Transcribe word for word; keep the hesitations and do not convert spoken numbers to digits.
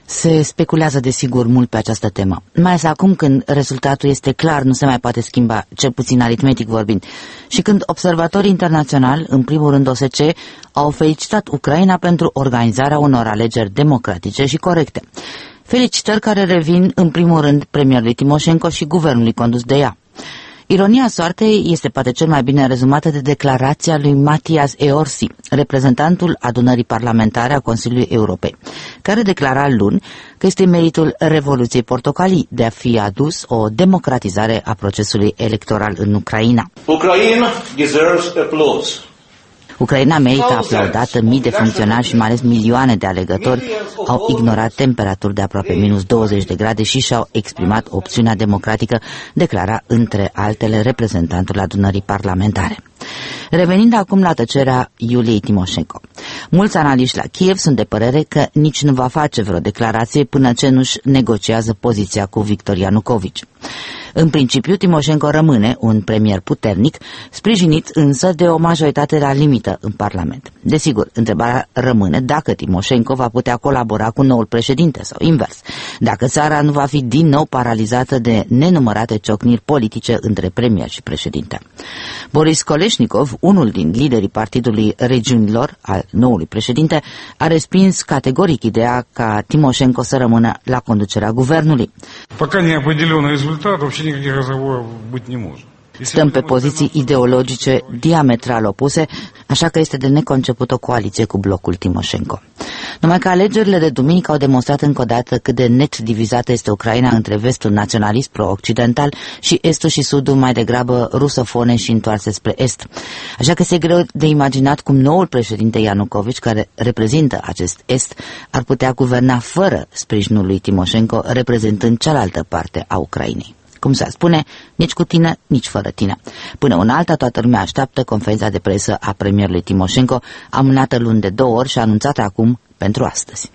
Se speculează desigur mult pe această temă, mai ales acum când rezultatul este clar, nu se mai poate schimba, cel puțin aritmetic vorbind, și când observatorii internaționali, în primul rând O S C E, au felicitat Ucraina pentru organizarea unor alegeri democratice și corecte. Felicitări care revin în primul rând premierului Timoșenko și guvernului condus de ea. Ironia soartei este poate cel mai bine rezumată de declarația lui Matias Eorsi, reprezentantul adunării parlamentare a Consiliului Europei, care declara luni că este meritul Revoluției Portocalii de a fi adus o democratizare a procesului electoral în Ucraina. Ucraina deserves applause. Ucraina merită aplaudată, mii de funcționari și mai ales milioane de alegători au ignorat temperaturi de aproape minus douăzeci de grade și și-au exprimat opțiunea democratică, declara între altele reprezentantul adunării parlamentare. Revenind acum la tăcerea Iuliei Timoșenko. Mulți analiști la Kiev sunt de părere că nici nu va face vreo declarație până ce nu-și negociază poziția cu Victor Ianukovici. În principiu, Timoșenko rămâne un premier puternic, sprijinit însă de o majoritate la limită în Parlament. Desigur, întrebarea rămâne dacă Timoșenko va putea colabora cu noul președinte sau invers, dacă țara nu va fi din nou paralizată de nenumărate ciocniri politice între premier și președinte. Boris Koleșnikov, unul din liderii Partidului Regiunilor al noului președinte, a respins categoric ideea ca Timoșenko să rămână la conducerea guvernului. Пока не определен результат, вообще никаких разговоров быть не может. Stăm pe poziții ideologice diametral opuse, așa că este de neconceput o coaliție cu blocul Timoșenko. Numai că alegerile de duminică au demonstrat încă o dată cât de net divizată este Ucraina între vestul naționalist pro-occidental și estul și sudul mai degrabă rusofone și întoarse spre est. Așa că este greu de imaginat cum noul președinte Ianukovici, care reprezintă acest est, ar putea guverna fără sprijinul lui Timoșenko, reprezentând cealaltă parte a Ucrainei. Cum se spune, nici cu tine, nici fără tine. Până una alta, toată lumea așteaptă conferința de presă a premierului Timoșenko, amânată luni de două ori și anunțată acum pentru astăzi.